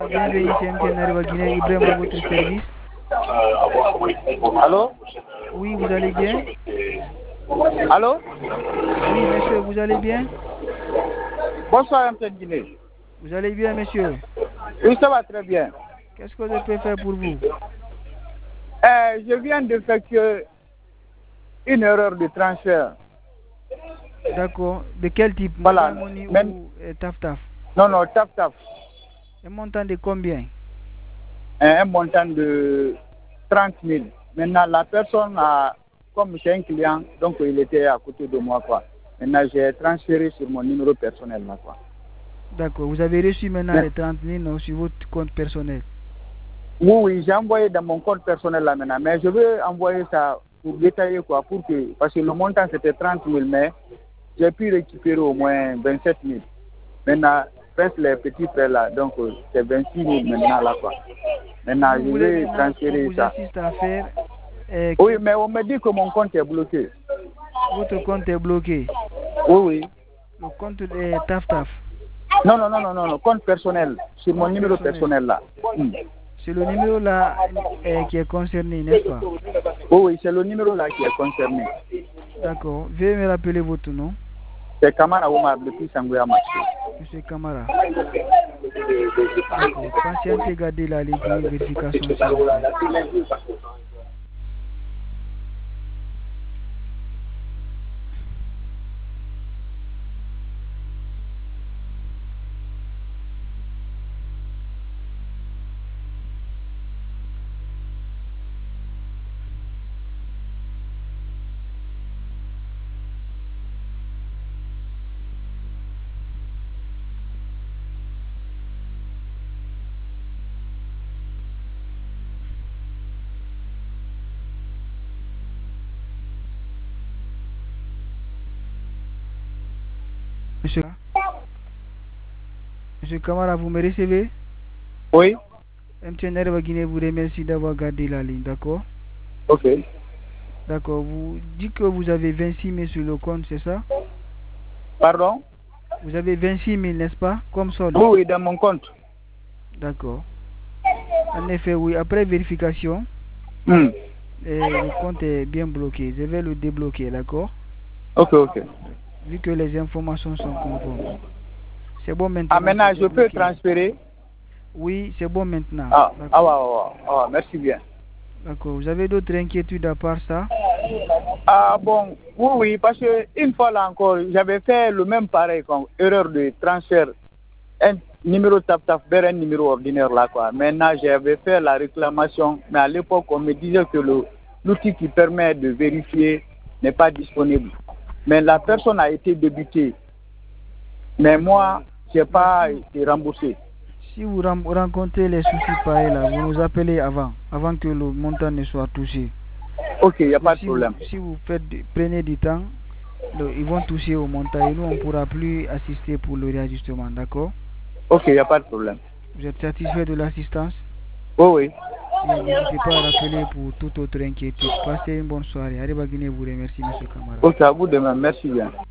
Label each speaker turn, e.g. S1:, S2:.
S1: Bienvenue, c'est MTN Arriva Guinée, Ibrahim à votre service.
S2: Allô?
S1: Oui, vous allez bien?
S2: Allô?
S1: Oui, monsieur, vous allez bien?
S2: Bonsoir MTN Guinée.
S1: Vous allez bien, monsieur?
S2: Oui, ça va très bien.
S1: Qu'est-ce que je peux faire pour vous?
S2: Je viens d'effectuer une erreur de transfert.
S1: D'accord. De quel type?
S2: Voilà.
S1: Mobile Money
S2: Même...
S1: ou Taf-Taf?
S2: Non, taf.
S1: Un montant de combien?
S2: Un montant de 30 000. Maintenant, la personne a, comme c'est un client, donc il était à côté de moi, quoi. Maintenant, j'ai transféré sur mon numéro personnel, là, quoi.
S1: D'accord. Vous avez reçu maintenant les 30 000 sur votre compte personnel?
S2: Oui, j'ai envoyé dans mon compte personnel, là, maintenant. Mais je veux envoyer ça pour détailler, quoi, parce que le montant, c'était 30 000, mais j'ai pu récupérer au moins 27 000. Maintenant, reste les petits frais là, donc c'est 26 000 maintenant là quoi. Maintenant,
S1: Vous
S2: je
S1: voulez
S2: vais
S1: maintenant qu'on
S2: transférer
S1: vous
S2: ça.
S1: assiste à faire
S2: Oui, mais on me dit que mon compte est bloqué.
S1: Votre compte est bloqué?
S2: Oui.
S1: Le compte est Taf-Taf?
S2: Non, compte personnel, sur mon numéro personnel là.
S1: C'est le numéro là qui est concerné, n'est-ce pas?
S2: Oui, c'est le numéro là qui est concerné.
S1: D'accord. Veuillez me rappeler votre nom.
S2: C'est Kamara Omar depuis Sangoya Marché.
S1: Monsieur Kamara. D'accord. Patientez, gardez la ligne pour une vérification. Monsieur Kamara, vous me recevez?
S2: Oui.
S1: MTN Arriva Guinée vous remercie d'avoir gardé la ligne, d'accord?
S2: Ok.
S1: D'accord. Vous dites que vous avez 26 000 sur le compte, c'est ça?
S2: Pardon?
S1: Vous avez 26 000, n'est-ce pas? Comme solde?
S2: Oui, dans mon compte.
S1: D'accord. En effet, oui. Après vérification, le compte est bien bloqué. Je vais le débloquer, d'accord?
S2: Ok.
S1: Vu que les informations sont conformes. C'est bon maintenant.
S2: Ah, maintenant, je peux transférer?
S1: Oui, c'est bon maintenant.
S2: Merci bien.
S1: D'accord. Vous avez d'autres inquiétudes à part ça?
S2: Ah bon, oui, parce qu'une fois là encore, j'avais fait le même pareil comme erreur de transfert. Un numéro tap vers un numéro ordinaire là quoi. Maintenant, j'avais fait la réclamation, mais à l'époque, on me disait que l'outil qui permet de vérifier n'est pas disponible. Mais la personne a été débutée. Mais moi, je n'ai pas été remboursé.
S1: Si vous rencontrez les soucis pareils là, vous nous appelez avant que le montant ne soit touché.
S2: Ok, il n'y a pas de problème.
S1: Si vous prenez du temps, ils vont toucher au montant et nous on ne pourra plus assister pour le réajustement, d'accord?
S2: Ok, il n'y a pas de problème.
S1: Vous êtes satisfait de l'assistance?
S2: Oui.
S1: N'hésitez pas à rappeler pour toute autre inquiétude. Passez une bonne soirée. Arriva Guinée vous remercie, M. Kamara.
S2: Ok, à vous de même. Merci bien.